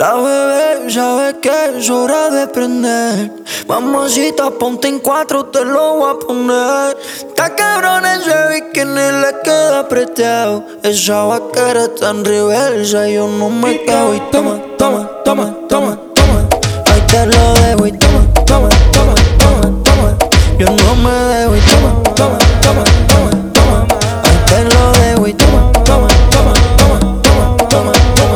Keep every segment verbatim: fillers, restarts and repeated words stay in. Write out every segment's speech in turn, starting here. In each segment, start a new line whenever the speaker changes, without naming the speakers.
La bebé sabe que es hora de prender. Mamacita, ponte en cuatro, te lo voy a poner. Está cabrón ese bikini, le queda apretado. Esa vaquera está en reversa, yo no me quedo. Y toma, toma, toma, toma, toma. Ahí te lo dejo y toma, toma, toma, toma, toma. Yo no me dejo y toma, toma, toma, toma, toma. Ahí te lo dejo y toma, toma, toma, toma, toma, toma, toma, toma.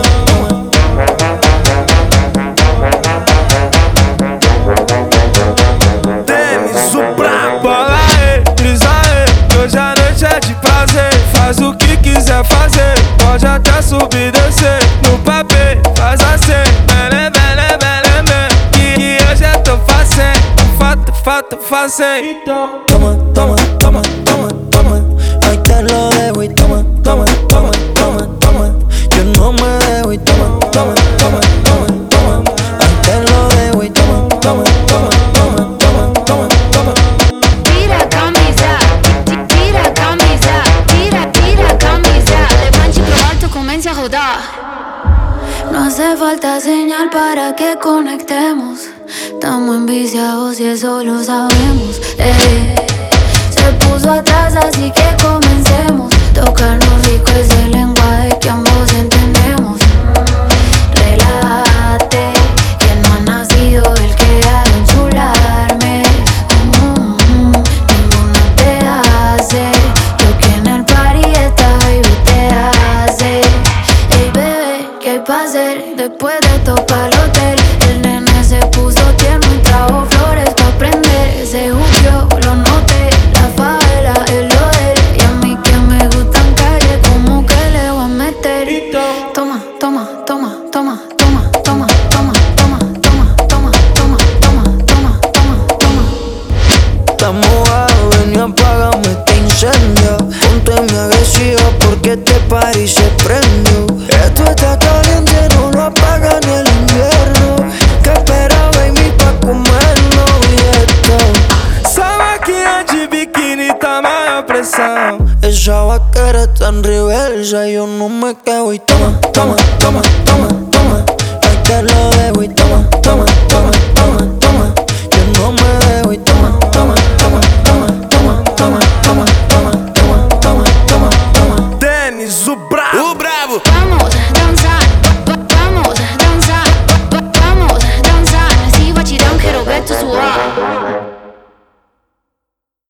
Hoje a noite é de prazer, faz o que quiser fazer. Pode até subir e descer, no papel faz assim. Belém, belém, belém, belém. Que hoje é tão fácil, fato, fato, fácil. Então
toma, toma, toma, toma, toma. Ahí te lo dejo y toma, toma, toma, toma, toma. Yo no me dejo y toma, toma, toma, toma, toma. Ahí te lo dejo y toma, toma, toma, toma, toma, toma, toma.
Tira a camisa, tira a camisa, tira, tira a camisa. Levante pro alto, comece a rodar.
No hace falta señal para que conectemos. Estamos enviciados y eso lo sabemos. eh. Se puso atrás, así que comencemos. Tocarnos rico es el lenguaje que ambos entendemos. Relájate, que no ha nacido el que ha de enchularme. Mm, Ninguno te hace lo que en el party esta baby te hace. Ey bebé, ¿qué hay pa' hacer después de tocar el hotel? El nene se puso tierno y trajo flores pa' prender. Se juzgó, lo noté, la favela es lo de él. Y a mí que me gustan calle, como que le voy a meter. Toma, toma, toma, toma, toma, toma, toma, toma, toma, toma, toma, toma, toma, toma, toma.
Estamos mojado, ven y apágame este incendio. Ponte mi agresiva porque este party se prendió. Esto está caliente, no lo apaga ni el invierno. Que espera, baby, pa' comernos y esto.
sabe que é de biquíni tá maior pressão.
Esa vaquera está en reversa, yo no me quedo y toma, toma, toma, toma, toma. Ahí te lo dejo y toma, toma,